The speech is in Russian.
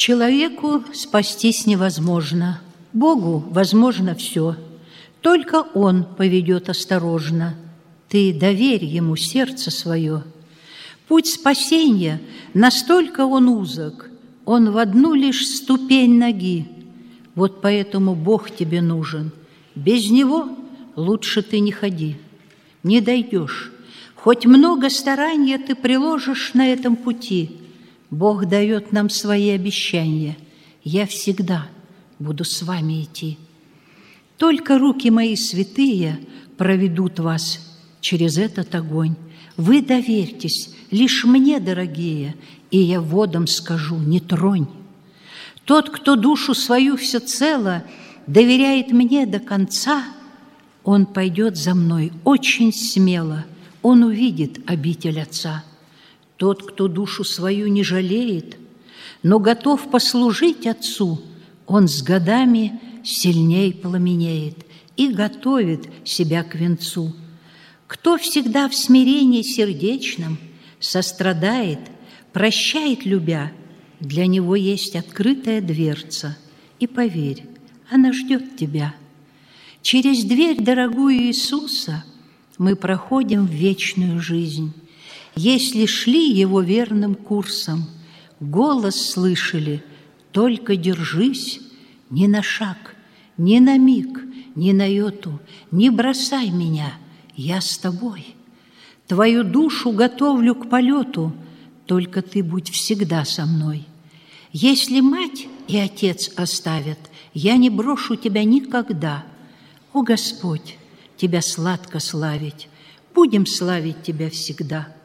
Человеку спастись невозможно, Богу возможно все. Только Он поведет осторожно. Ты доверь Ему сердце свое. Путь спасения настолько он узок, он в одну лишь ступень ноги. Вот поэтому Бог тебе нужен. Без Него лучше ты не ходи. Не дойдешь. Хоть много старания ты приложишь на этом пути, Бог дает нам свои обещания. Я всегда буду с вами идти. Только руки мои святые проведут вас через этот огонь. Вы доверьтесь лишь мне, дорогие, и я водам скажу: не тронь. Тот, кто душу свою всецело доверяет мне до конца, он пойдет за мной очень смело, он увидит обитель Отца. Тот, кто душу свою не жалеет, но готов послужить Отцу, он с годами сильней пламенеет и готовит себя к венцу. Кто всегда в смирении сердечном сострадает, прощает любя, для него есть открытая дверца, и поверь, она ждет тебя. Через дверь дорогую Иисуса мы проходим в вечную жизнь. Если шли Его верным курсом, голос слышали: только держись, ни на шаг, ни на миг, ни на йоту, не бросай меня, я с тобой. Твою душу готовлю к полету, только ты будь всегда со мной. Если мать и отец оставят, я не брошу тебя никогда. О, Господь, тебя сладко славить, будем славить тебя всегда.